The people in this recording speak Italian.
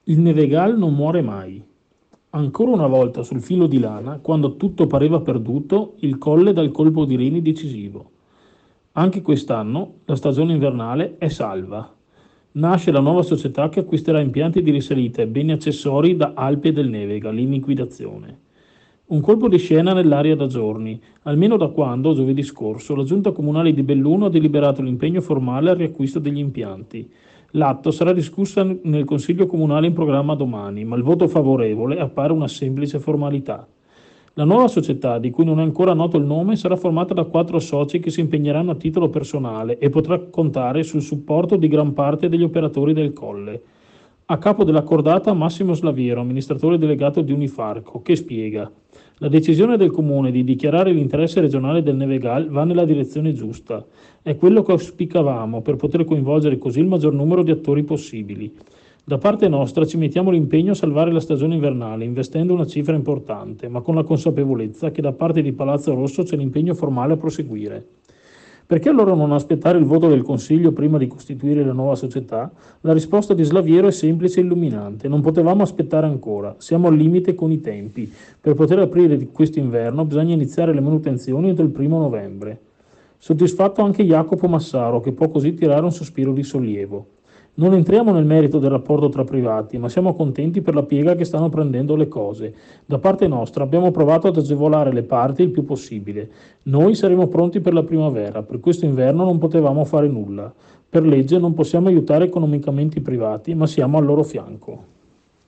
Il Nevegal non muore mai. Ancora una volta sul filo di lana, quando tutto pareva perduto, il Colle dà il colpo di reni decisivo. Anche quest'anno la stagione invernale è salva. Nasce la nuova società che acquisterà impianti di risalita e beni accessori da Alpe del Nevegal in liquidazione. Un colpo di scena nell'aria da giorni, almeno da quando, giovedì scorso, la Giunta Comunale di Belluno ha deliberato l'impegno formale al riacquisto degli impianti. L'atto sarà discusso nel Consiglio Comunale in programma domani, ma il voto favorevole appare una semplice formalità. La nuova società, di cui non è ancora noto il nome, sarà formata da 4 soci che si impegneranno a titolo personale e potrà contare sul supporto di gran parte degli operatori del Colle. A capo della cordata Massimo Slaviero, amministratore delegato di Unifarco, che spiega: la decisione del Comune di dichiarare l'interesse regionale del Nevegal va nella direzione giusta. È quello che auspicavamo per poter coinvolgere così il maggior numero di attori possibili. Da parte nostra ci mettiamo l'impegno a salvare la stagione invernale, investendo una cifra importante, ma con la consapevolezza che da parte di Palazzo Rosso c'è l'impegno formale a proseguire. Perché allora non aspettare il voto del Consiglio prima di costituire la nuova società? La risposta di Slaviero è semplice e illuminante. Non potevamo aspettare ancora. Siamo al limite con i tempi. Per poter aprire di quest'inverno bisogna iniziare le manutenzioni entro il 1° novembre. Soddisfatto anche Jacopo Massaro, che può così tirare un sospiro di sollievo. Non entriamo nel merito del rapporto tra privati, ma siamo contenti per la piega che stanno prendendo le cose. Da parte nostra abbiamo provato ad agevolare le parti il più possibile. Noi saremo pronti per la primavera, per questo inverno non potevamo fare nulla. Per legge non possiamo aiutare economicamente i privati, ma siamo al loro fianco.